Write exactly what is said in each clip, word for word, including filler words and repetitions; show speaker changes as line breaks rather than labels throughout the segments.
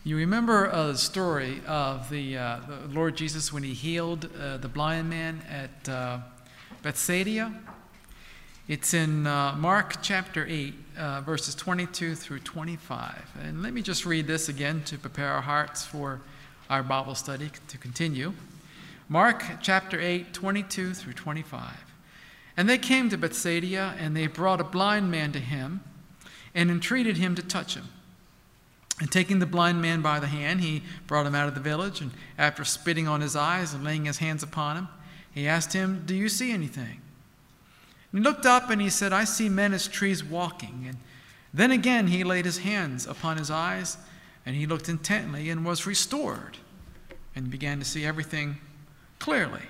You remember uh, the story of the, uh, the Lord Jesus when he healed uh, the blind man at uh, Bethsaida? It's in uh, Mark chapter eight, uh, verses twenty-two through twenty-five. And let me just read this again to prepare our hearts for our Bible study to continue. Mark chapter eight, twenty-two through twenty-five. And they came to Bethsaida, and they brought a blind man to him, and entreated him to touch him. And taking the blind man by the hand, he brought him out of the village, and after spitting on his eyes and laying his hands upon him, he asked him, "Do you see anything?" And he looked up and he said, "I see men as trees walking." And then again he laid his hands upon his eyes, and he looked intently and was restored, and began to see everything clearly.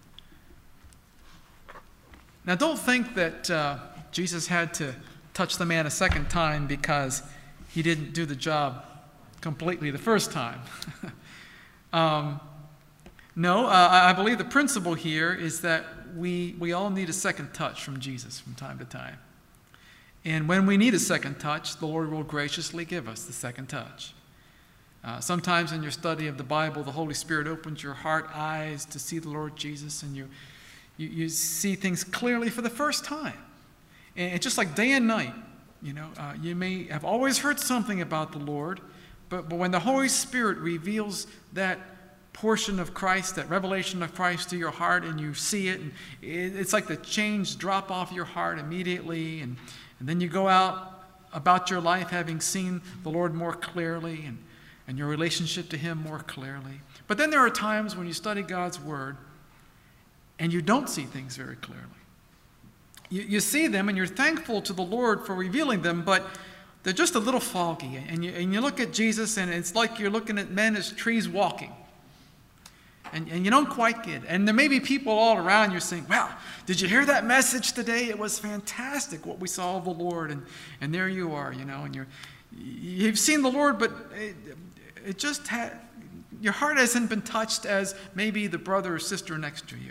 Now don't think that uh, Jesus had to touch the man a second time because he didn't do the job completely the first time. um, no, uh, I believe the principle here is that we, we all need a second touch from Jesus from time to time. And when we need a second touch, the Lord will graciously give us the second touch. Uh, sometimes in your study of the Bible, the Holy Spirit opens your heart eyes to see the Lord Jesus, and you, you, you see things clearly for the first time. And it's just like day and night. You know, uh, you may have always heard something about the Lord, but, but when the Holy Spirit reveals that portion of Christ, that revelation of Christ to your heart, and you see it, and it, it's like the chains drop off your heart immediately, and, and then you go out about your life having seen the Lord more clearly and, and your relationship to Him more clearly. But then there are times when you study God's Word and you don't see things very clearly. You, you see them and you're thankful to the Lord for revealing them, but they're just a little foggy. And you, and you look at Jesus and it's like you're looking at men as trees walking. And, and you don't quite get it. And there may be people all around you saying, "Wow, did you hear that message today? It was fantastic what we saw of the Lord." And, and there you are, you know, and you're, you've seen the Lord, but it, it just had, your heart hasn't been touched as maybe the brother or sister next to you.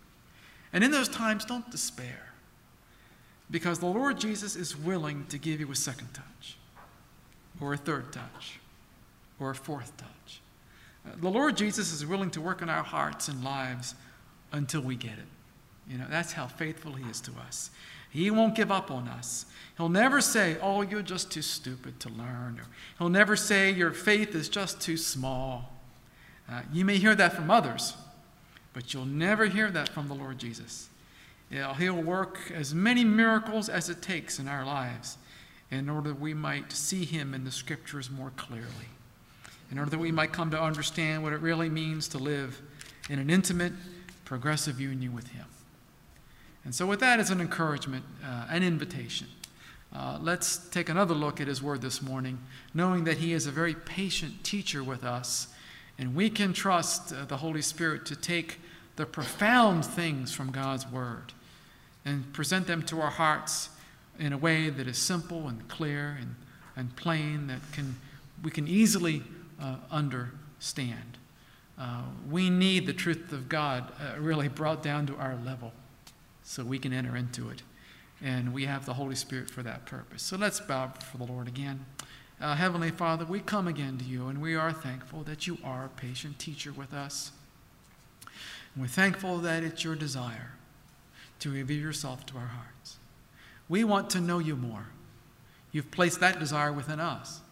And in those times, don't despair. Because the Lord Jesus is willing to give you a second touch, or a third touch, or a fourth touch. Uh, the Lord Jesus is willing to work in our hearts and lives until we get it. You know, that's how faithful He is to us. He won't give up on us. He'll never say, "Oh, you're just too stupid to learn." Or He'll never say, "Your faith is just too small." Uh, you may hear that from others, but you'll never hear that from the Lord Jesus. Yeah, He'll work as many miracles as it takes in our lives in order that we might see Him in the Scriptures more clearly, in order that we might come to understand what it really means to live in an intimate, progressive union with Him. And so with that as an encouragement, uh, an invitation, uh, let's take another look at His Word this morning, knowing that He is a very patient teacher with us, and we can trust uh, the Holy Spirit to take the profound things from God's Word and present them to our hearts in a way that is simple and clear and, and plain, that can we can easily uh, understand. Uh, we need the truth of God uh, really brought down to our level so we can enter into it. And we have the Holy Spirit for that purpose. So let's bow before the Lord again. Uh, Heavenly Father, we come again to You, and we are thankful that You are a patient teacher with us. And we're thankful that it's Your desire to reveal Yourself to our hearts. We want to know You more. You've placed that desire within us.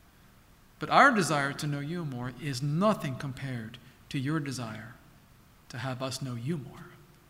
But our desire to know You more is nothing compared to Your desire to have us know You more.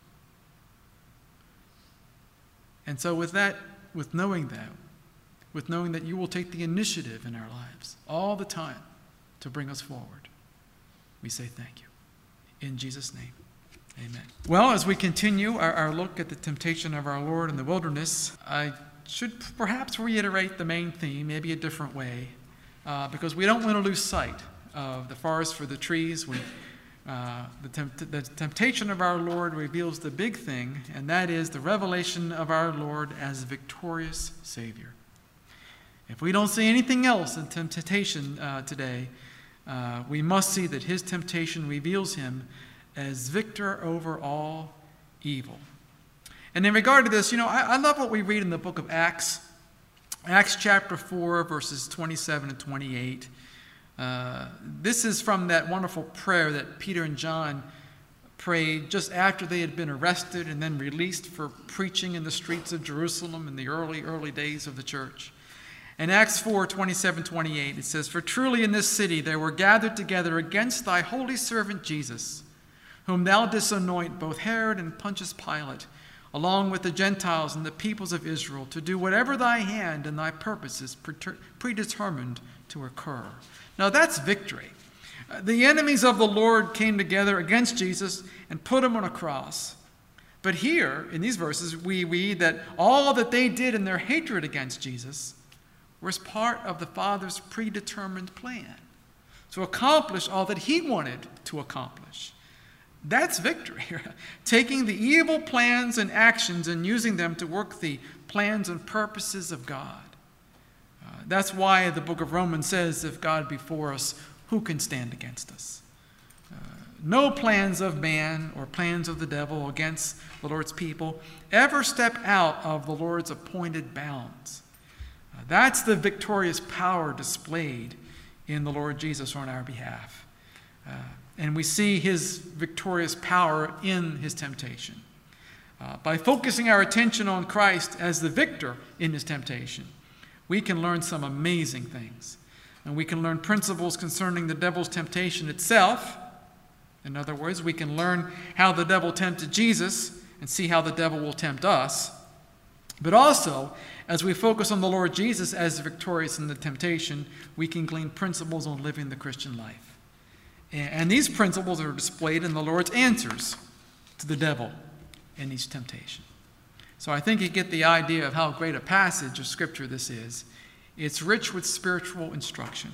And so with that, with knowing that, with knowing that You will take the initiative in our lives all the time to bring us forward, we say thank You. In Jesus' name. Amen. Well, as we continue our, our look at the temptation of our Lord in the wilderness, I should perhaps reiterate the main theme, maybe a different way, uh, because we don't want to lose sight of the forest for the trees. When uh, the, tempt- the temptation of our Lord reveals the big thing, and that is the revelation of our Lord as victorious Savior. If we don't see anything else in temptation uh, today, uh, we must see that His temptation reveals Him as victor over all evil. And in regard to this, you know, I, I love what we read in the book of Acts. Acts chapter four, verses twenty-seven and twenty-eight. Uh, this is from that wonderful prayer that Peter and John prayed just after they had been arrested and then released for preaching in the streets of Jerusalem in the early, early days of the church. In Acts four, twenty-seven, twenty-eight, it says, "For truly in this city they were gathered together against thy holy servant Jesus, whom thou didst anoint, both Herod and Pontius Pilate, along with the Gentiles and the peoples of Israel, to do whatever thy hand and thy purposes predetermined to occur." Now that's victory. The enemies of the Lord came together against Jesus and put him on a cross. But here, in these verses, we read that all that they did in their hatred against Jesus was part of the Father's predetermined plan to accomplish all that he wanted to accomplish. That's victory. Taking the evil plans and actions and using them to work the plans and purposes of God. Uh, that's why the book of Romans says, if God be for us, who can stand against us? Uh, no plans of man or plans of the devil against the Lord's people ever step out of the Lord's appointed bounds. Uh, that's the victorious power displayed in the Lord Jesus on our behalf. Uh, and we see his victorious power in his temptation. Uh, by focusing our attention on Christ as the victor in his temptation, we can learn some amazing things. And we can learn principles concerning the devil's temptation itself. In other words, we can learn how the devil tempted Jesus and see how the devil will tempt us. But also, as we focus on the Lord Jesus as victorious in the temptation, we can glean principles on living the Christian life. And these principles are displayed in the Lord's answers to the devil in each temptation. So I think you get the idea of how great a passage of Scripture this is. It's rich with spiritual instruction.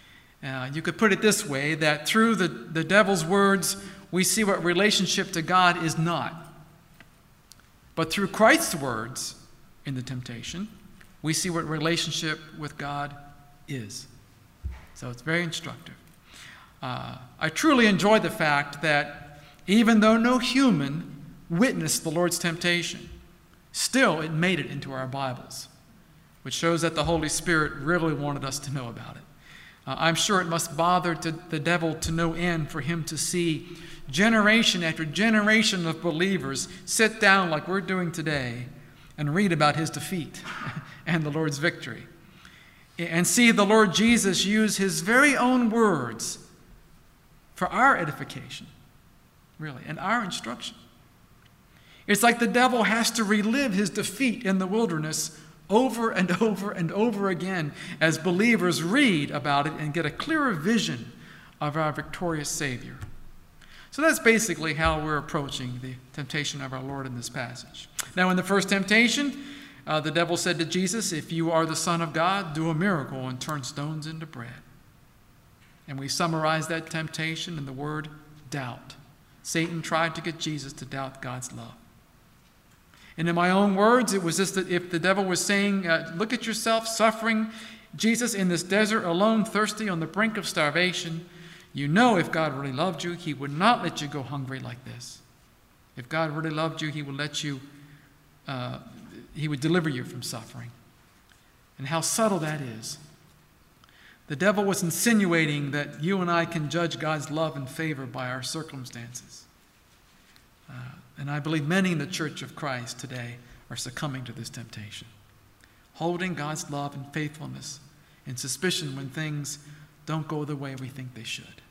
Uh, you could put it this way, that through the, the devil's words, we see what relationship to God is not. But through Christ's words in the temptation, we see what relationship with God is. So it's very instructive. Uh, I truly enjoy the fact that even though no human witnessed the Lord's temptation, still it made it into our Bibles, which shows that the Holy Spirit really wanted us to know about it. Uh, I'm sure it must bother to the devil to no end for him to see generation after generation of believers sit down like we're doing today and read about his defeat and the Lord's victory, and see the Lord Jesus use his very own words for our edification, really, and our instruction. It's like the devil has to relive his defeat in the wilderness over and over and over again as believers read about it and get a clearer vision of our victorious Savior. So that's basically how we're approaching the temptation of our Lord in this passage. Now, in the first temptation, uh, the devil said to Jesus, "If you are the Son of God, do a miracle and turn stones into bread." And we summarize that temptation in the word doubt. Satan tried to get Jesus to doubt God's love. And in my own words, it was just that if the devil was saying, uh, look at yourself suffering, Jesus in this desert alone, thirsty on the brink of starvation, you know if God really loved you, he would not let you go hungry like this. If God really loved you, he would let you, uh, he would deliver you from suffering. And how subtle that is. The devil was insinuating that you and I can judge God's love and favor by our circumstances. Uh, and I believe many in the Church of Christ today are succumbing to this temptation, holding God's love and faithfulness in suspicion when things don't go the way we think they should.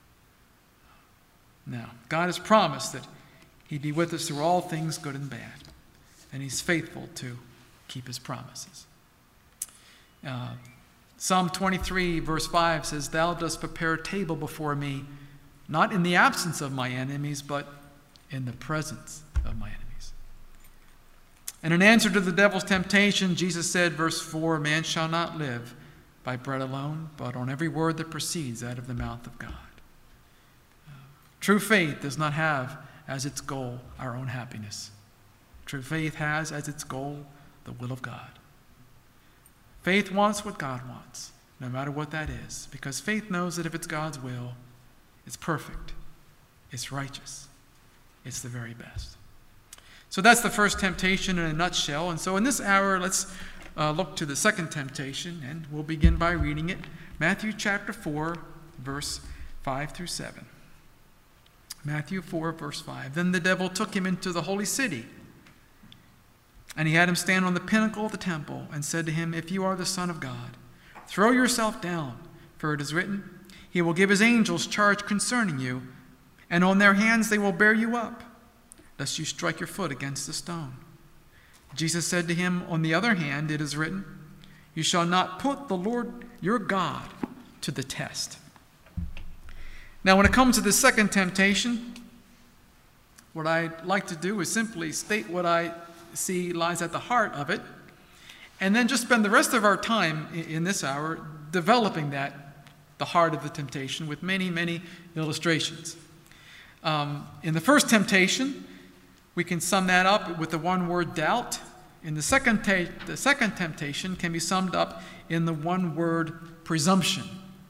Now, God has promised that he'd be with us through all things, good and bad, and he's faithful to keep his promises. Uh, Psalm twenty-three, verse five says, "Thou dost prepare a table before me, not in the absence of my enemies, but in the presence of my enemies." And in answer to the devil's temptation, Jesus said, verse four, "Man shall not live by bread alone, but on every word that proceeds out of the mouth of God." Uh, true faith does not have as its goal our own happiness. True faith has as its goal the will of God. Faith wants what God wants, no matter what that is, because faith knows that if it's God's will, it's perfect, it's righteous, it's the very best. So that's the first temptation in a nutshell. And so in this hour, let's uh, look to the second temptation, and we'll begin by reading it. Matthew chapter four, verse five through seven. Matthew four, verse five. Then the devil took him into the holy city, and he had him stand on the pinnacle of the temple and said to him, "If you are the Son of God, throw yourself down, for it is written, He will give his angels charge concerning you, and on their hands they will bear you up, lest you strike your foot against a stone." Jesus said to him, "On the other hand, it is written, You shall not put the Lord your God to the test." Now, when it comes to the second temptation, what I'd like to do is simply state what I see lies at the heart of it, and then just spend the rest of our time in this hour developing that, the heart of the temptation, with many, many illustrations. Um, in the first temptation, we can sum that up with the one word doubt. In the second, te- the second temptation can be summed up in the one word presumption.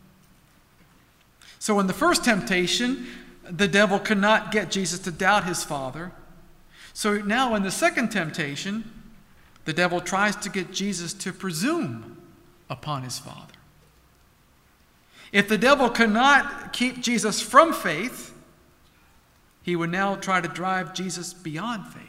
So in the first temptation, the devil could not get Jesus to doubt his Father. So now in the second temptation, the devil tries to get Jesus to presume upon his Father. If the devil could not keep Jesus from faith, he would now try to drive Jesus beyond faith.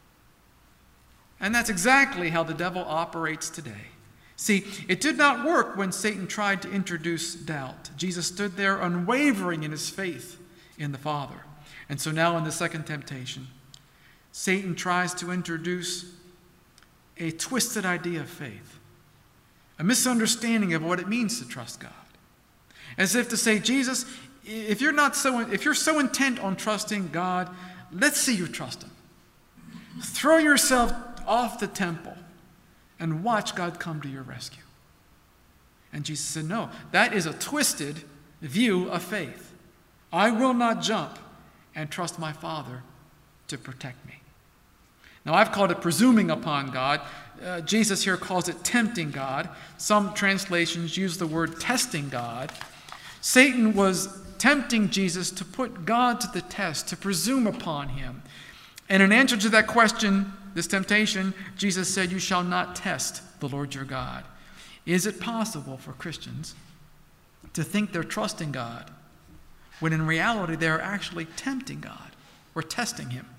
And that's exactly how the devil operates today. See, it did not work when Satan tried to introduce doubt. Jesus stood there unwavering in his faith in the Father. And so now in the second temptation, Satan tries to introduce a twisted idea of faith, a misunderstanding of what it means to trust God. As if to say, Jesus, if you're not so, if you're so intent on trusting God, let's see you trust him. Throw yourself off the temple and watch God come to your rescue. And Jesus said, no, that is a twisted view of faith. I will not jump and trust my Father to protect me. Now, I've called it presuming upon God. Uh, Jesus here calls it tempting God. Some translations use the word testing God. Satan was tempting Jesus to put God to the test, to presume upon him. And in answer to that question, this temptation, Jesus said, "You shall not test the Lord your God." Is it possible for Christians to think they're trusting God when in reality they're actually tempting God or testing him?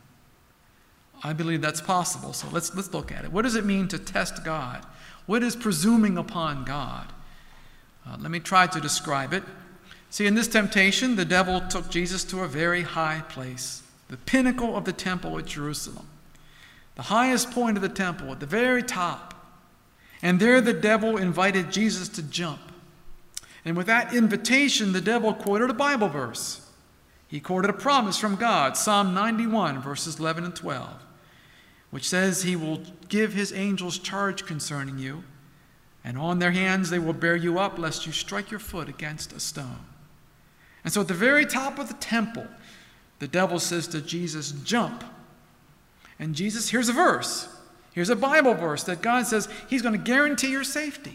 I believe that's possible, so let's, let's look at it. What does it mean to test God? What is presuming upon God? Uh, let me try to describe it. See, in this temptation, the devil took Jesus to a very high place, the pinnacle of the temple at Jerusalem, the highest point of the temple, at the very top. And there the devil invited Jesus to jump. And with that invitation, the devil quoted a Bible verse. He quoted a promise from God, Psalm ninety-one, verses eleven and twelve, which says, "He will give his angels charge concerning you, and on their hands they will bear you up, lest you strike your foot against a stone." And so at the very top of the temple, the devil says to Jesus, "Jump." And Jesus, here's a verse. Here's a Bible verse that God says he's going to guarantee your safety.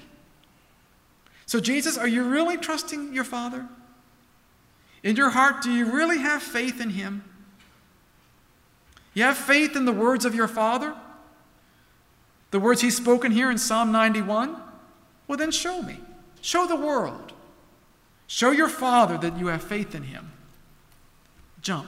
So Jesus, are you really trusting your Father? In your heart, do you really have faith in him? You have faith in the words of your Father? The words he's spoken here in Psalm ninety-one? Well, then show me. Show the world. Show your Father that you have faith in him. Jump.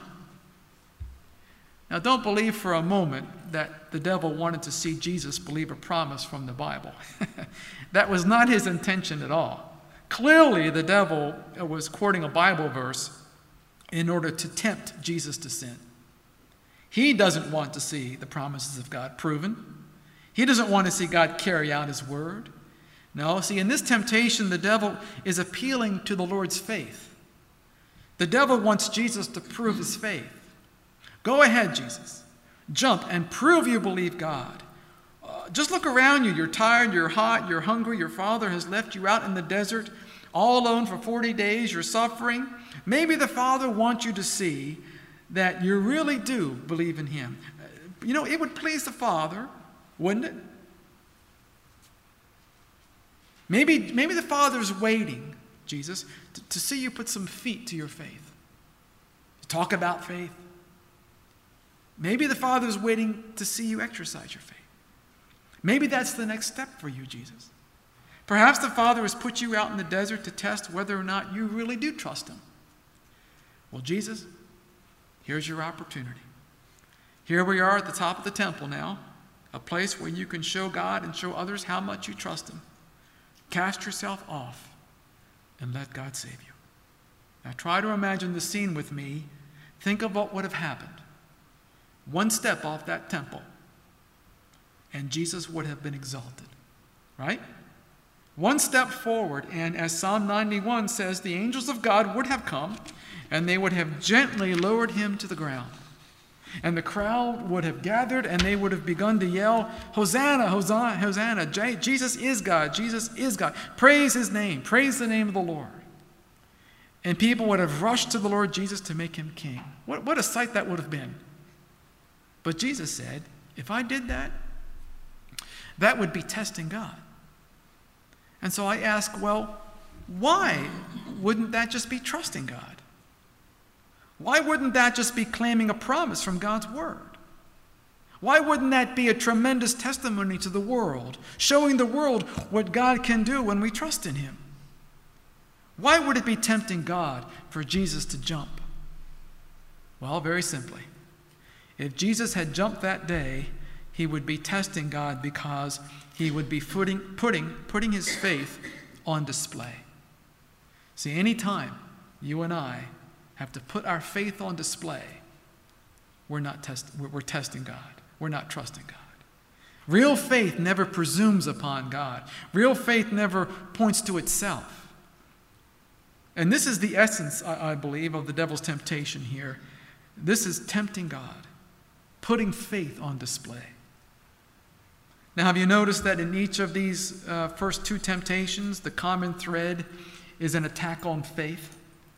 Now, don't believe for a moment that the devil wanted to see Jesus believe a promise from the Bible. That was not his intention at all. Clearly, the devil was quoting a Bible verse in order to tempt Jesus to sin. He doesn't want to see the promises of God proven. He doesn't want to see God carry out his word. No, see, in this temptation, the devil is appealing to the Lord's faith. The devil wants Jesus to prove his faith. Go ahead, Jesus. Jump and prove you believe God. Uh, just look around you. You're tired, you're hot, you're hungry. Your Father has left you out in the desert all alone for forty days. You're suffering. Maybe the Father wants you to see that you really do believe in him. Uh, you know, it would please the Father, wouldn't it? Maybe, maybe the Father's waiting, Jesus, to, to see you put some feet to your faith. To talk about faith. Maybe the Father's waiting to see you exercise your faith. Maybe that's the next step for you, Jesus. Perhaps the Father has put you out in the desert to test whether or not you really do trust him. Well, Jesus, here's your opportunity. Here we are at the top of the temple now, a place where you can show God and show others how much you trust him. Cast yourself off and let God save you. Now try to imagine the scene with me. Think of what would have happened. One step off that temple, and Jesus would have been exalted, right? One step forward, and as Psalm ninety-one says, the angels of God would have come, and they would have gently lowered him to the ground. And the crowd would have gathered, and they would have begun to yell, Hosanna, Hosanna, Hosanna. Jesus is God. Jesus is God. Praise his name. Praise the name of the Lord. And people would have rushed to the Lord Jesus to make him king. What, what a sight that would have been. But Jesus said, if I did that, that would be testing God. And so I ask, well, why wouldn't that just be trusting God? Why wouldn't that just be claiming a promise from God's word? Why wouldn't that be a tremendous testimony to the world, showing the world what God can do when we trust in him? Why would it be tempting God for Jesus to jump? Well, very simply. If Jesus had jumped that day, he would be testing God because he would be putting, putting, putting his faith on display. See, any time you and I have to put our faith on display, we're not test, we're, we're testing God. We're not trusting God. Real faith never presumes upon God. Real faith never points to itself. And this is the essence, I, I believe, of the devil's temptation here. This is tempting God, putting faith on display. Now, have you noticed that in each of these uh, first two temptations, the common thread is an attack on faith?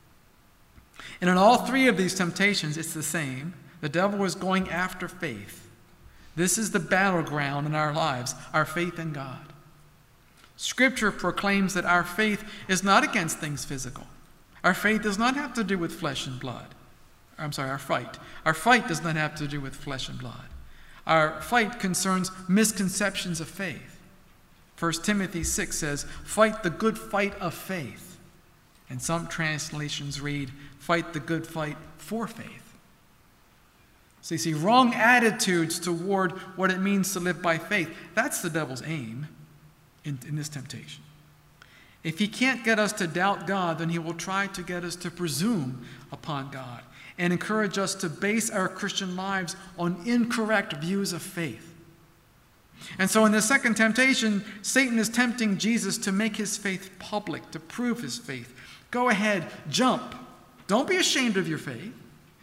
And in all three of these temptations, it's the same. The devil is going after faith. This is the battleground in our lives, our faith in God. Scripture proclaims that our faith is not against things physical. Our faith does not have to do with flesh and blood. I'm sorry, our fight. Our fight does not have to do with flesh and blood. Our fight concerns misconceptions of faith. First Timothy six says, fight the good fight of faith. And some translations read, fight the good fight for faith. So you see, wrong attitudes toward what it means to live by faith. That's the devil's aim in, in this temptation. If he can't get us to doubt God, then he will try to get us to presume upon God and encourage us to base our Christian lives on incorrect views of faith. And so in the second temptation, Satan is tempting Jesus to make his faith public, to prove his faith. Go ahead, jump. Don't be ashamed of your faith.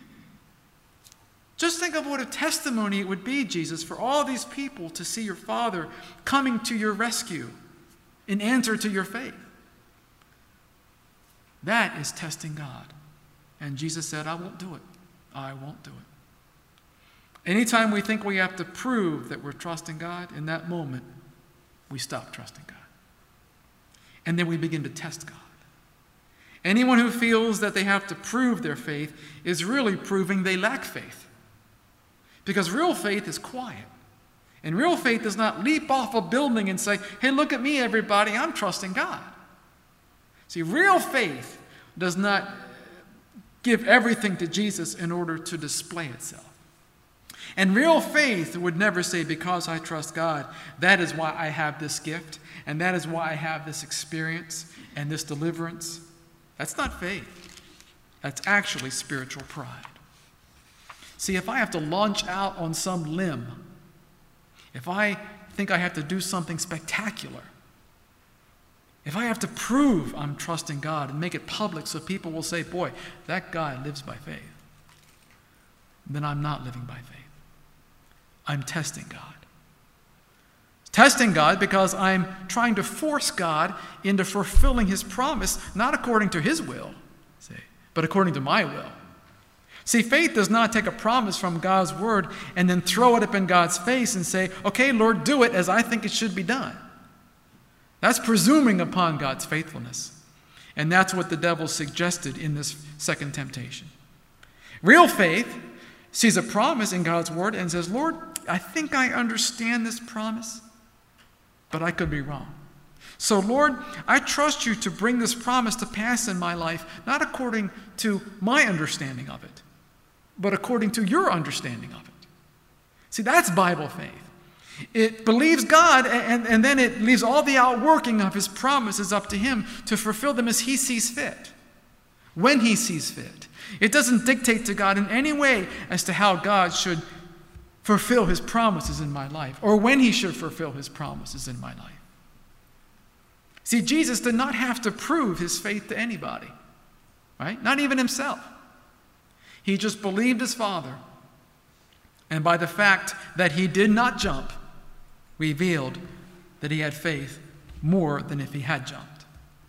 Just think of what a testimony it would be, Jesus, for all these people to see your Father coming to your rescue in answer to your faith. That is testing God. And Jesus said, I won't do it. I won't do it. Anytime we think we have to prove that we're trusting God, in that moment, we stop trusting God. And then we begin to test God. Anyone who feels that they have to prove their faith is really proving they lack faith. Because real faith is quiet. And real faith does not leap off a building and say, hey, look at me, everybody, I'm trusting God. See, real faith does not give everything to Jesus in order to display itself. And real faith would never say, because I trust God, that is why I have this gift, and that is why I have this experience and this deliverance. That's not faith. That's actually spiritual pride. See, if I have to launch out on some limb, if I think I have to do something spectacular, if I have to prove I'm trusting God and make it public so people will say, boy, that guy lives by faith, then I'm not living by faith. I'm testing God. Testing God because I'm trying to force God into fulfilling his promise, not according to his will, see, but according to my will. See, faith does not take a promise from God's word and then throw it up in God's face and say, okay, Lord, do it as I think it should be done. That's presuming upon God's faithfulness. And that's what the devil suggested in this second temptation. Real faith sees a promise in God's word and says, Lord, I think I understand this promise, but I could be wrong. So, Lord, I trust you to bring this promise to pass in my life, not according to my understanding of it, but according to your understanding of it. See, that's Bible faith. It believes God, and, and then it leaves all the outworking of his promises up to him to fulfill them as he sees fit, when he sees fit. It doesn't dictate to God in any way as to how God should fulfill his promises in my life, or when he should fulfill his promises in my life. See, Jesus did not have to prove his faith to anybody, right? Not even himself. He just believed his Father, and by the fact that he did not jump, revealed that he had faith more than if he had jumped.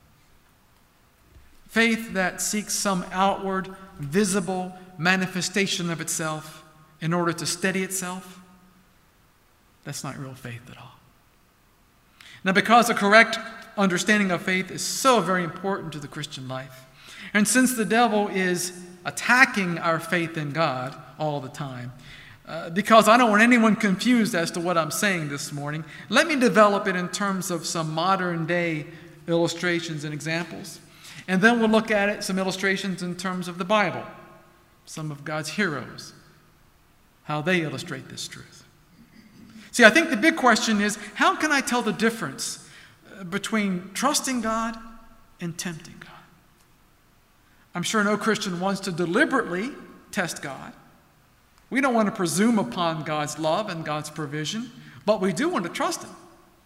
Faith that seeks some outward, visible manifestation of itself in order to steady itself, that's not real faith at all. Now, because a correct understanding of faith is so very important to the Christian life, and since the devil is attacking our faith in God all the time, uh, because I don't want anyone confused as to what I'm saying this morning, let me develop it in terms of some modern day illustrations and examples. And then we'll look at it, some illustrations in terms of the Bible, some of God's heroes, how they illustrate this truth. See, I think the big question is, how can I tell the difference between trusting God and tempting God? I'm sure no Christian wants to deliberately test God. We don't want to presume upon God's love and God's provision, but we do want to trust him.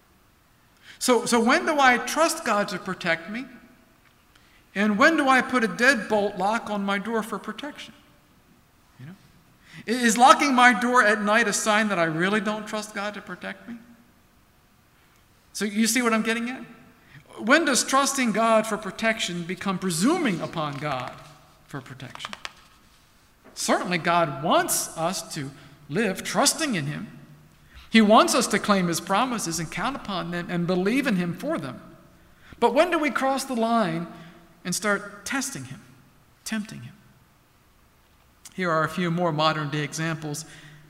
So, so when do I trust God to protect me? And when do I put a deadbolt lock on my door for protection? You know? Is locking my door at night a sign that I really don't trust God to protect me? So you see what I'm getting at? When does trusting God for protection become presuming upon God for protection? Certainly God wants us to live trusting in him. He wants us to claim his promises and count upon them and believe in him for them. But when do we cross the line and start testing him, tempting him? Here are a few more modern day examples.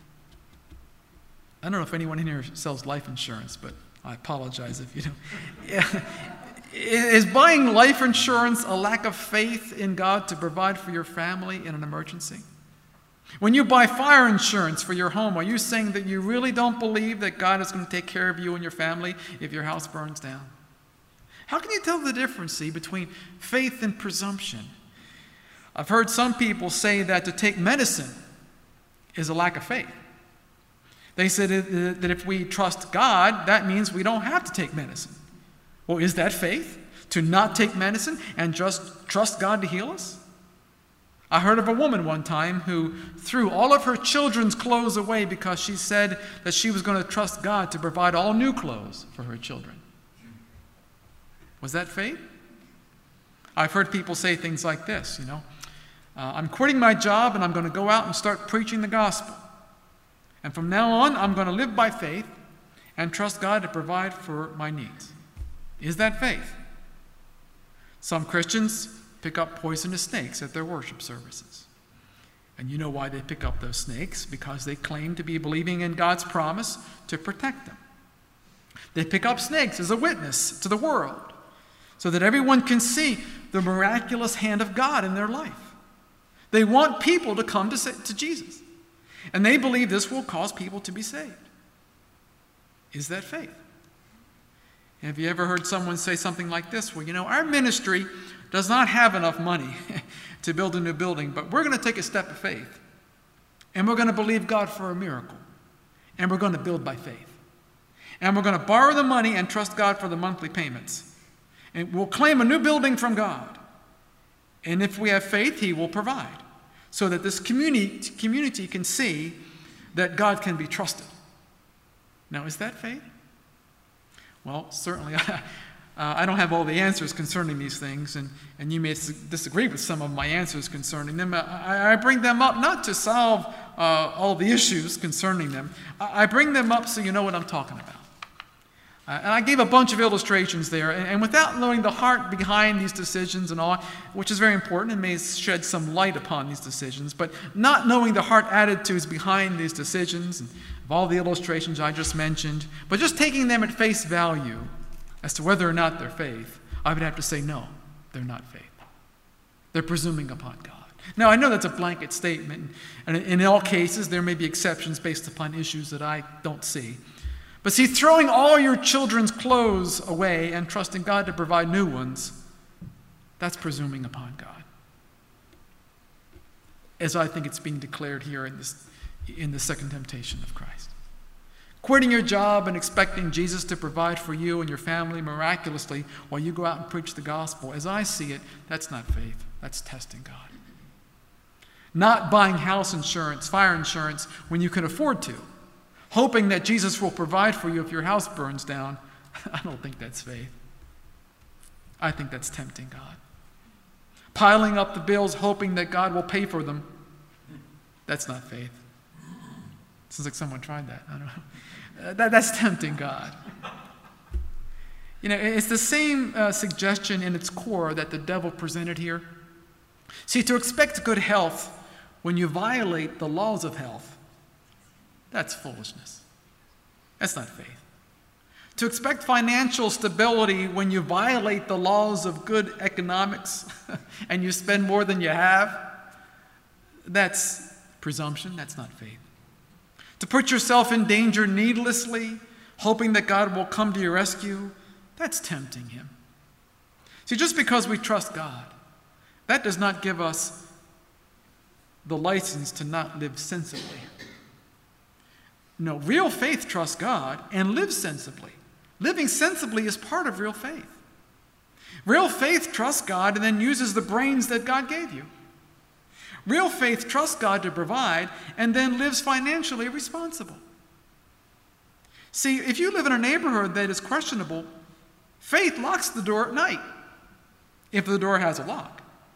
I don't know if anyone in here sells life insurance, but I apologize if you don't. Yeah. Is buying life insurance a lack of faith in God to provide for your family in an emergency? When you buy fire insurance for your home, are you saying that you really don't believe that God is going to take care of you and your family if your house burns down? How can you tell the difference see, between faith and presumption? I've heard some people say that to take medicine is a lack of faith. They said that if we trust God, that means we don't have to take medicine. Well, is that faith? To not take medicine and just trust God to heal us? I heard of a woman one time who threw all of her children's clothes away because she said that she was going to trust God to provide all new clothes for her children. Was that faith? I've heard people say things like this, you know, uh, I'm quitting my job and I'm going to go out and start preaching the gospel. And from now on, I'm going to live by faith and trust God to provide for my needs. Is that faith? Some Christians pick up poisonous snakes at their worship services. And you know why they pick up those snakes? Because they claim to be believing in God's promise to protect them. They pick up snakes as a witness to the world so that everyone can see the miraculous hand of God in their life. They want people to come to, to Jesus. And they believe this will cause people to be saved. Is that faith? Have you ever heard someone say something like this? Well, you know, our ministry does not have enough money to build a new building, but we're going to take a step of faith. And we're going to believe God for a miracle. And we're going to build by faith. And we're going to borrow the money and trust God for the monthly payments. And we'll claim a new building from God. And if we have faith, he will provide. So that this community, community can see that God can be trusted. Now, is that faith? Well, certainly I, uh, I don't have all the answers concerning these things, and, and you may disagree with some of my answers concerning them. I, I bring them up not to solve uh, all the issues concerning them. I, I bring them up so you know what I'm talking about. Uh, and I gave a bunch of illustrations there, and, and without knowing the heart behind these decisions and all, which is very important and may shed some light upon these decisions, but not knowing the heart attitudes behind these decisions and of all the illustrations I just mentioned, but just taking them at face value, as to whether or not they're faith, I would have to say no, they're not faith. They're presuming upon God. Now, I know that's a blanket statement, and in all cases, there may be exceptions based upon issues that I don't see. But see, throwing all your children's clothes away and trusting God to provide new ones, that's presuming upon God. As I think it's being declared here in this, in the second temptation of Christ. Quitting your job and expecting Jesus to provide for you and your family miraculously while you go out and preach the gospel, as I see it, that's not faith. That's testing God. Not buying house insurance, fire insurance, when you can afford to, hoping that Jesus will provide for you if your house burns down, I don't think that's faith. I think that's tempting God. Piling up the bills, hoping that God will pay for them, that's not faith. Sounds like someone tried that. I don't know. Uh, that, that's tempting God. You know, it's the same uh, suggestion in its core that the devil presented here. See, to expect good health when you violate the laws of health, that's foolishness. That's not faith. To expect financial stability when you violate the laws of good economics and you spend more than you have, that's presumption. That's not faith. To put yourself in danger needlessly, hoping that God will come to your rescue, that's tempting him. See, just because we trust God, that does not give us the license to not live sensibly. No, real faith trusts God and lives sensibly. Living sensibly is part of real faith. Real faith trusts God and then uses the brains that God gave you. Real faith trusts God to provide and then lives financially responsible. See, if you live in a neighborhood that is questionable, faith locks the door at night, if the door has a lock.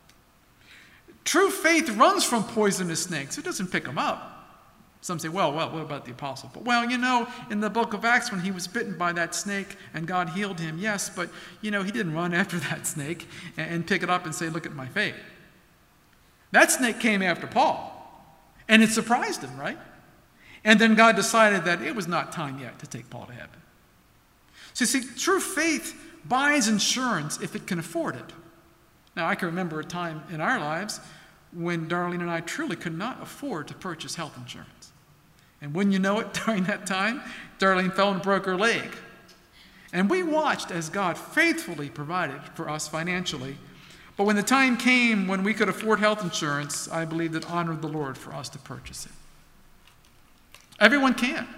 True faith runs from poisonous snakes. It doesn't pick them up. Some say, well, well, what about the apostle? But, well, you know, in the book of Acts, when he was bitten by that snake and God healed him, yes, but, you know, he didn't run after that snake and, and pick it up and say, look at my faith. That snake came after Paul, and it surprised him, right? And then God decided that it was not time yet to take Paul to heaven. So you see, true faith buys insurance if it can afford it. Now, I can remember a time in our lives when Darlene and I truly could not afford to purchase health insurance. And when you know it, during that time, Darlene fell and broke her leg. And we watched as God faithfully provided for us financially. But when the time came when we could afford health insurance, I believed it honored the Lord for us to purchase it. Everyone can.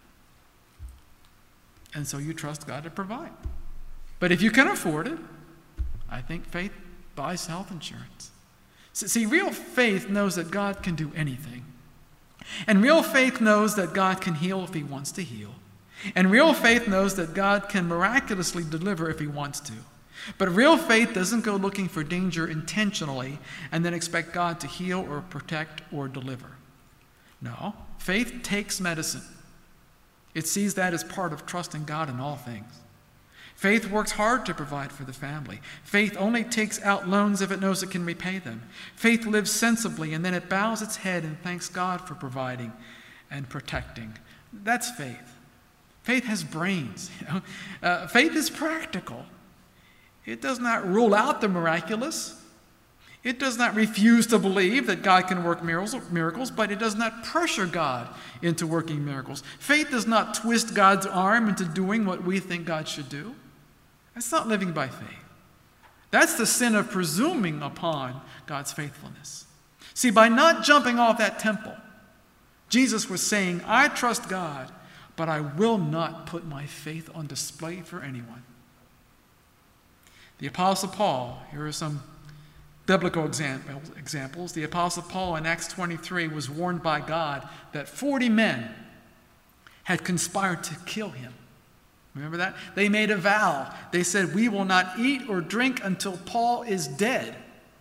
And so you trust God to provide. But if you can afford it, I think faith buys health insurance. See, real faith knows that God can do anything. And real faith knows that God can heal if he wants to heal. And real faith knows that God can miraculously deliver if he wants to. But real faith doesn't go looking for danger intentionally and then expect God to heal or protect or deliver. No, faith takes medicine. It sees that as part of trusting God in all things. Faith works hard to provide for the family. Faith only takes out loans if it knows it can repay them. Faith lives sensibly, and then it bows its head and thanks God for providing and protecting. That's faith. Faith has brains. You know? uh, faith is practical. It does not rule out the miraculous. It does not refuse to believe that God can work miracles, but it does not pressure God into working miracles. Faith does not twist God's arm into doing what we think God should do. That's not living by faith. That's the sin of presuming upon God's faithfulness. See, by not jumping off that temple, Jesus was saying, I trust God, but I will not put my faith on display for anyone. The Apostle Paul, here are some biblical examples. The Apostle Paul in Acts twenty-three was warned by God that forty men had conspired to kill him. Remember that? They made a vow. They said, we will not eat or drink until Paul is dead.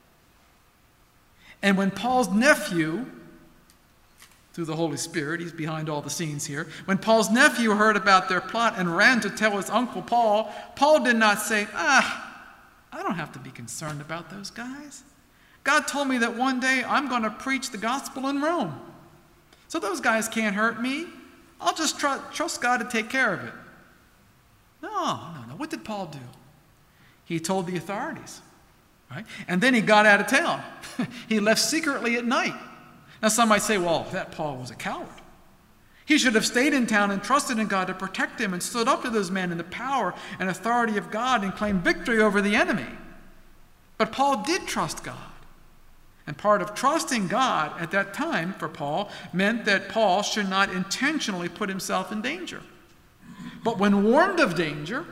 And when Paul's nephew, through the Holy Spirit, he's behind all the scenes here, when Paul's nephew heard about their plot and ran to tell his uncle Paul, Paul did not say, ah, I don't have to be concerned about those guys. God told me that one day I'm going to preach the gospel in Rome. So those guys can't hurt me. I'll just tr- trust God to take care of it. No, no, no. what did Paul do? He told the authorities, right? And then he got out of town. He left secretly at night. Now some might say, well, that Paul was a coward. He should have stayed in town and trusted in God to protect him and stood up to those men in the power and authority of God and claimed victory over the enemy. But Paul did trust God. And part of trusting God at that time for Paul meant that Paul should not intentionally put himself in danger. But when warned of danger,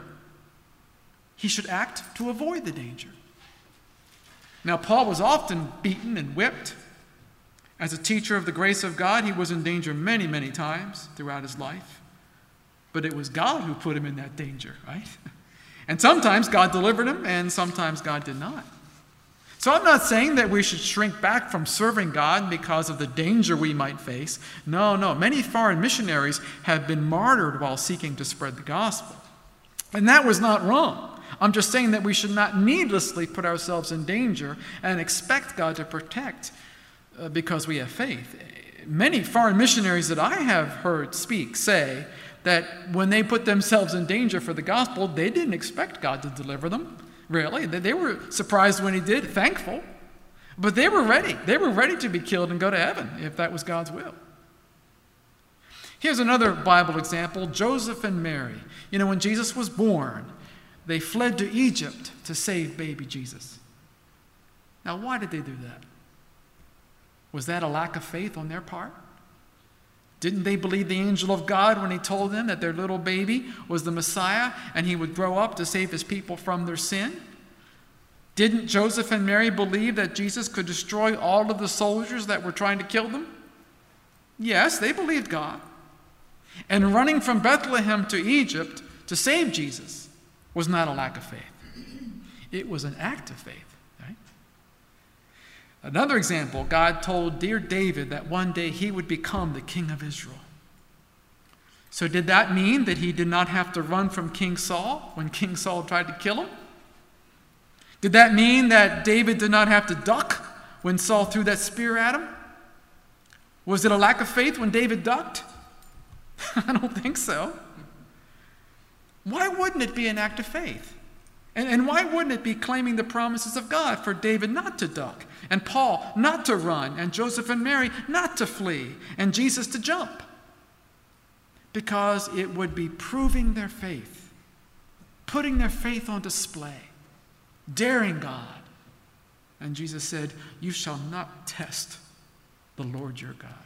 he should act to avoid the danger. Now, Paul was often beaten and whipped. As a teacher of the grace of God, he was in danger many, many times throughout his life. But it was God who put him in that danger, right? And sometimes God delivered him, and sometimes God did not. So I'm not saying that we should shrink back from serving God because of the danger we might face. No, no. Many foreign missionaries have been martyred while seeking to spread the gospel. And that was not wrong. I'm just saying that we should not needlessly put ourselves in danger and expect God to protect uh, because we have faith. Many foreign missionaries that I have heard speak say that when they put themselves in danger for the gospel, they didn't expect God to deliver them. Really. They were surprised when he did, thankful. But they were ready. They were ready to be killed and go to heaven if that was God's will. Here's another Bible example, Joseph and Mary. You know, when Jesus was born, they fled to Egypt to save baby Jesus. Now, why did they do that? Was that a lack of faith on their part? Didn't they believe the angel of God when he told them that their little baby was the Messiah and he would grow up to save his people from their sin? Didn't Joseph and Mary believe that Jesus could destroy all of the soldiers that were trying to kill them? Yes, they believed God. And running from Bethlehem to Egypt to save Jesus was not a lack of faith. It was an act of faith. Another example, God told dear David that one day he would become the king of Israel. So did that mean that he did not have to run from King Saul when King Saul tried to kill him? Did that mean that David did not have to duck when Saul threw that spear at him? Was it a lack of faith when David ducked? I don't think so. Why wouldn't it be an act of faith? And, and why wouldn't it be claiming the promises of God for David not to duck, and Paul not to run, and Joseph and Mary not to flee, and Jesus to jump? Because it would be proving their faith, putting their faith on display, daring God. And Jesus said, "You shall not test the Lord your God."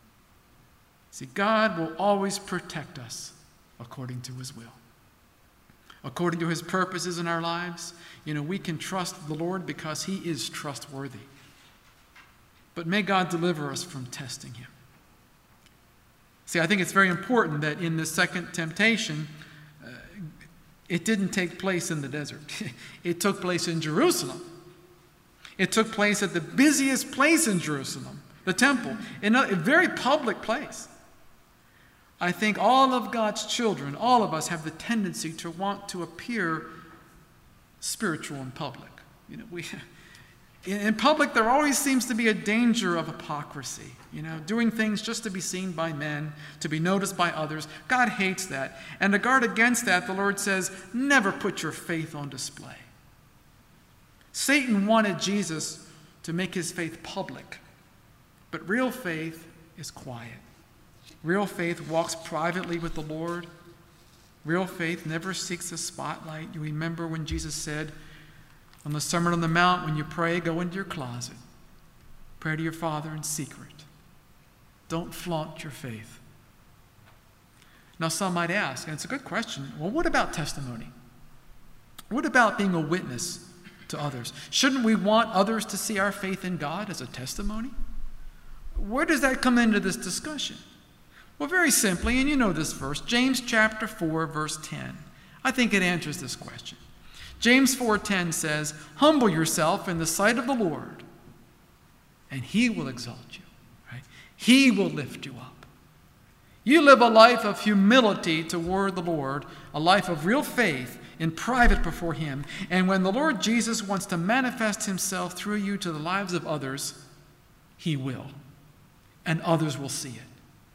See, God will always protect us according to his will. According to his purposes in our lives, you know, we can trust the Lord because he is trustworthy. But may God deliver us from testing him. See, I think it's very important that in the second temptation, uh, it didn't take place in the desert. It took place in Jerusalem. It took place at the busiest place in Jerusalem, the temple, in a, a very public place. I think all of God's children, all of us, have the tendency to want to appear spiritual in public. You know, we, in public, there always seems to be a danger of hypocrisy. You know, doing things just to be seen by men, to be noticed by others. God hates that. And to guard against that, the Lord says, never put your faith on display. Satan wanted Jesus to make his faith public, but real faith is quiet. Real faith walks privately with the Lord. Real faith never seeks the spotlight. You remember when Jesus said on the Sermon on the Mount, when you pray, go into your closet. Pray to your Father in secret. Don't flaunt your faith. Now some might ask, and it's a good question, well, what about testimony? What about being a witness to others? Shouldn't we want others to see our faith in God as a testimony? Where does that come into this discussion? Well, very simply, and you know this verse, James chapter four, verse ten. I think it answers this question. James four ten says, humble yourself in the sight of the Lord, and he will exalt you. Right? He will lift you up. You live a life of humility toward the Lord, a life of real faith in private before him. And when the Lord Jesus wants to manifest himself through you to the lives of others, he will. And others will see it.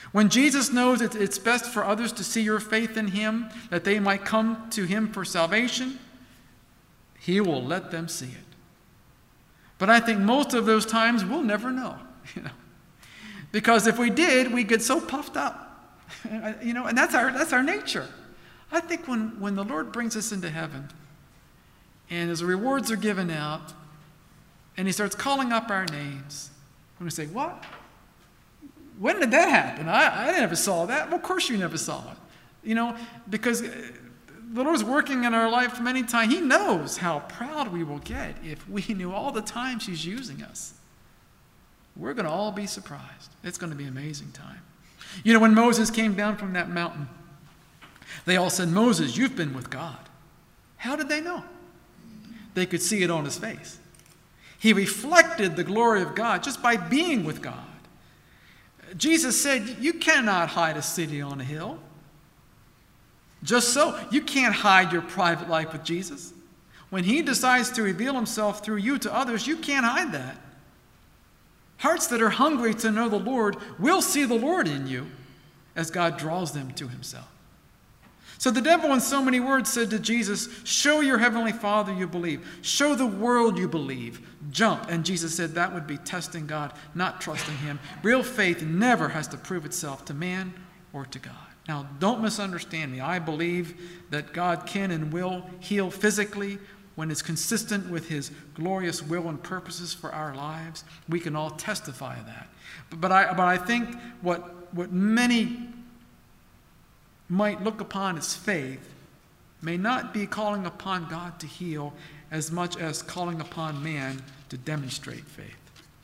When Jesus knows that it's best for others to see your faith in him, that they might come to him for salvation, he will let them see it. But I think most of those times we'll never know, you know. Because if we did, we'd get so puffed up. You know, and that's our that's our nature. I think when, when the Lord brings us into heaven and his rewards are given out and he starts calling up our names, we're going to say, what? When did that happen? I, I never saw that. Well, of course you never saw it. You know, because the Lord's working in our life many times. He knows how proud we will get if we knew all the times he's using us. We're going to all be surprised. It's going to be an amazing time. You know, when Moses came down from that mountain, they all said, Moses, you've been with God. How did they know? They could see it on his face. He reflected the glory of God just by being with God. Jesus said, you cannot hide a city on a hill. Just so, you can't hide your private life with Jesus. When he decides to reveal himself through you to others, you can't hide that. Hearts that are hungry to know the Lord will see the Lord in you as God draws them to himself. So the devil in so many words said to Jesus, show your heavenly Father you believe. Show the world you believe. Jump. And Jesus said that would be testing God, not trusting him. Real faith never has to prove itself to man or to God. Now, don't misunderstand me. I believe that God can and will heal physically when it's consistent with his glorious will and purposes for our lives. We can all testify of that. But, but, I, but I think what, what many might look upon as faith may not be calling upon God to heal as much as calling upon man to demonstrate faith.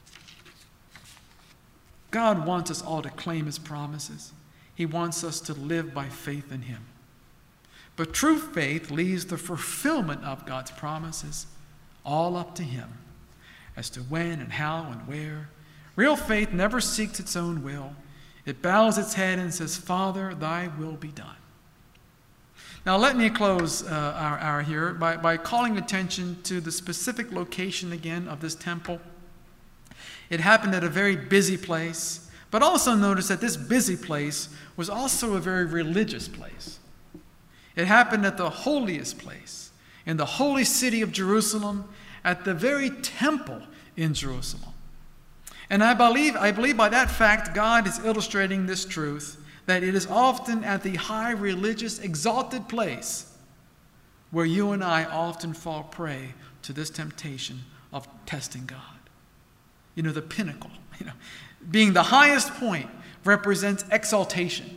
God wants us all to claim his promises. He wants us to live by faith in him. But true faith leaves the fulfillment of God's promises all up to him as to when and how and where. Real faith never seeks its own will. It bows its head and says, Father, thy will be done. Now let me close uh, our hour here by, by calling attention to the specific location again of this temple. It happened at a very busy place, but also notice that this busy place was also a very religious place. It happened at the holiest place, in the holy city of Jerusalem, at the very temple in Jerusalem. And I believe, I believe by that fact, God is illustrating this truth, that it is often at the high religious exalted place where you and I often fall prey to this temptation of testing God. You know, the pinnacle, you know, being the highest point represents exaltation.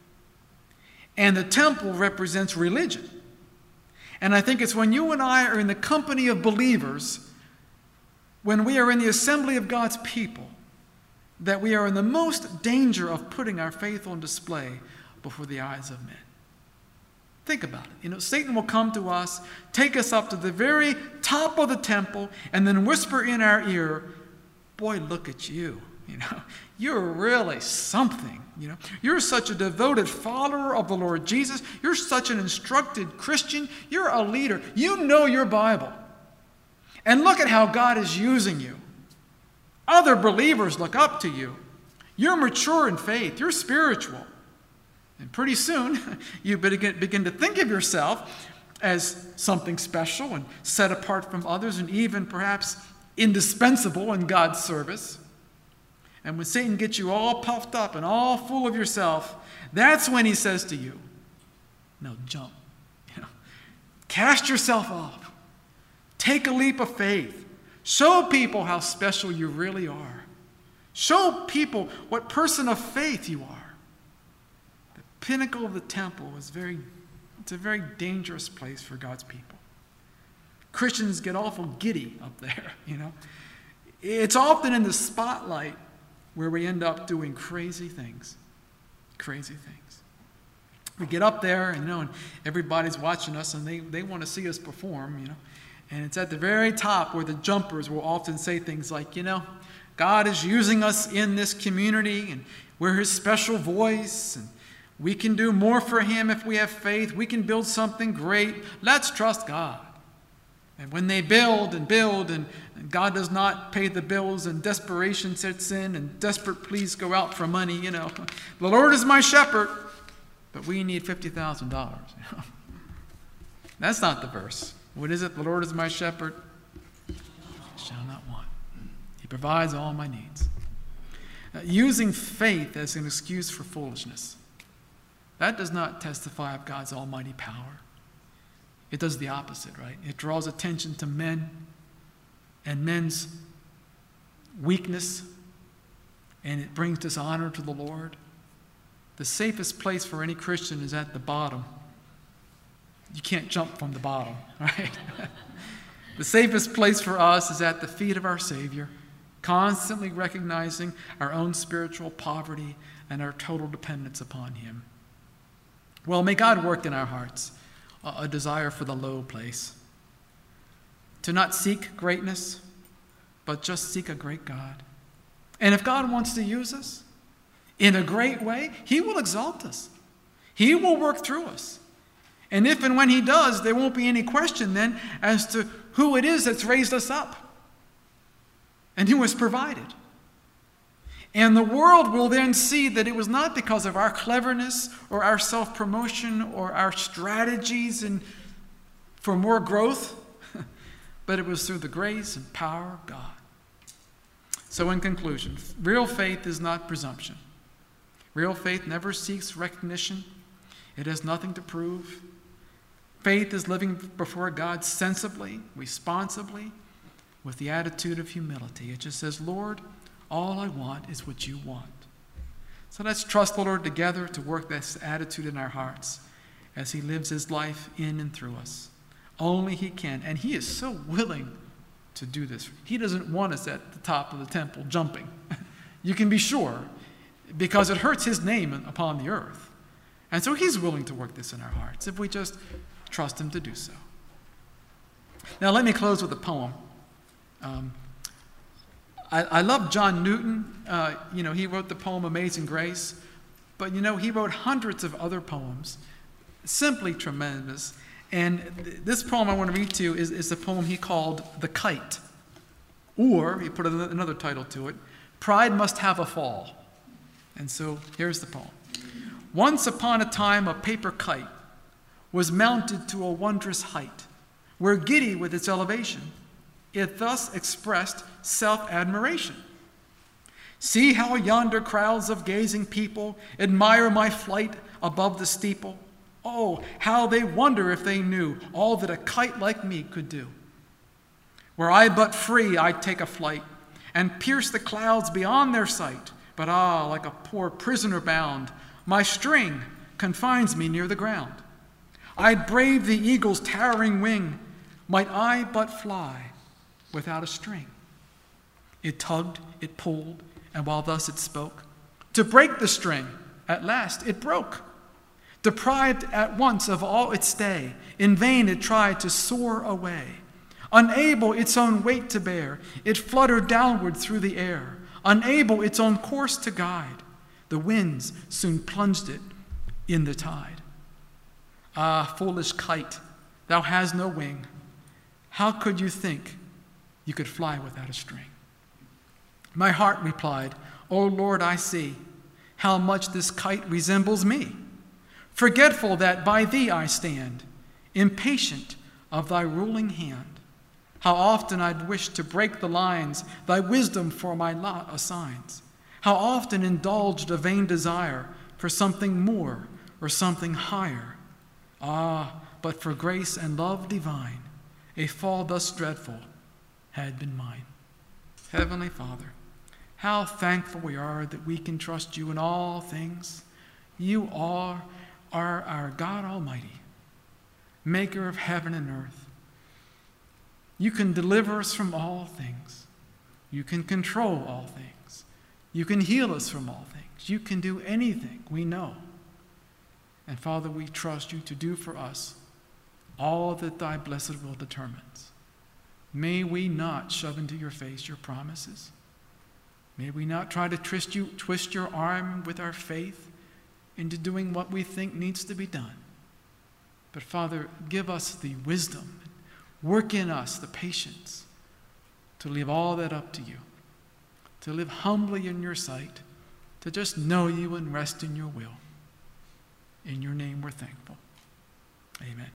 And the temple represents religion. And I think it's when you and I are in the company of believers, when we are in the assembly of God's people, that we are in the most danger of putting our faith on display before the eyes of men. Think about it. You know, Satan will come to us, take us up to the very top of the temple, and then whisper in our ear, boy, look at you. You know, you're really something. You know, you're such a devoted follower of the Lord Jesus. You're such an instructed Christian. You're a leader. You know your Bible. And look at how God is using you. Other believers look up to you. You're mature in faith. You're spiritual. And pretty soon, you begin, begin to think of yourself as something special and set apart from others and even perhaps indispensable in God's service. And when Satan gets you all puffed up and all full of yourself, that's when he says to you, no, jump. You know, cast yourself off. Take a leap of faith. Show people how special you really are. Show people what person of faith you are. The pinnacle of the temple is very, it's a very dangerous place for God's people. Christians get awful giddy up there, you know. It's often in the spotlight where we end up doing crazy things. Crazy things. We get up there, and, you know, and everybody's watching us, and they, they want to see us perform, you know. And it's at the very top where the jumpers will often say things like, you know, God is using us in this community, and we're his special voice, and we can do more for him if we have faith. We can build something great. Let's trust God. And when they build and build and God does not pay the bills and desperation sets in and desperate pleas go out for money, you know, the Lord is my shepherd, but we need fifty thousand dollars. You know? That's not the verse. What is it? The Lord is my shepherd, I shall not want. He provides all my needs. Uh, using faith as an excuse for foolishness, that does not testify of God's almighty power. It does the opposite, right? It draws attention to men and men's weakness, and it brings dishonor to the Lord. The safest place for any Christian is at the bottom. You can't jump from the bottom, right? The safest place for us is at the feet of our Savior, constantly recognizing our own spiritual poverty and our total dependence upon Him. Well, may God work in our hearts a desire for the low place, to not seek greatness, but just seek a great God. And if God wants to use us in a great way, He will exalt us. He will work through us. And if and when He does, there won't be any question then as to who it is that's raised us up and who has provided. And the world will then see that it was not because of our cleverness or our self-promotion or our strategies and for more growth, but it was through the grace and power of God. So in conclusion, real faith is not presumption. Real faith never seeks recognition. It has nothing to prove. Faith is living before God sensibly, responsibly, with the attitude of humility. It just says, Lord, all I want is what you want. So let's trust the Lord together to work this attitude in our hearts as He lives His life in and through us. Only He can. And He is so willing to do this. He doesn't want us at the top of the temple jumping. You can be sure, because it hurts His name upon the earth. And so He's willing to work this in our hearts if we just trust Him to do so. Now let me close with a poem. Um, I, I love John Newton. Uh, you know, he wrote the poem Amazing Grace. But, you know, he wrote hundreds of other poems, simply tremendous. And th- this poem I want to read to you is, is a poem he called The Kite. Or, he put another title to it, Pride Must Have a Fall. And so here's the poem. Once upon a time, a paper kite was mounted to a wondrous height, where giddy with its elevation, it thus expressed self-admiration. See how yonder crowds of gazing people admire my flight above the steeple. Oh, how they wonder if they knew all that a kite like me could do. Were I but free, I'd take a flight and pierce the clouds beyond their sight. But ah, like a poor prisoner bound, my string confines me near the ground. I'd brave the eagle's towering wing, might I but fly without a string. It tugged, it pulled, and while thus it spoke, to break the string, at last it broke. Deprived at once of all its stay, in vain it tried to soar away. Unable its own weight to bear, it fluttered downward through the air. Unable its own course to guide, the winds soon plunged it in the tide. Ah, foolish kite, thou hast no wing. How could you think you could fly without a string? My heart replied, O Lord, I see how much this kite resembles me, forgetful that by thee I stand, impatient of thy ruling hand. How often I'd wish to break the lines thy wisdom for my lot assigns. How often indulged a vain desire for something more or something higher. Ah, but for grace and love divine, a fall thus dreadful had been mine. Heavenly Father, how thankful we are that we can trust you in all things. You are, are our God Almighty, maker of heaven and earth. You can deliver us from all things. You can control all things. You can heal us from all things. You can do anything, we know. And Father, we trust you to do for us all that thy blessed will determines. May we not shove into your face your promises. May we not try to twist, you, twist your arm with our faith into doing what we think needs to be done. But Father, give us the wisdom, Work in us the patience to leave all that up to you, to live humbly in your sight, to just know you and rest in your will. In your name we're thankful. Amen.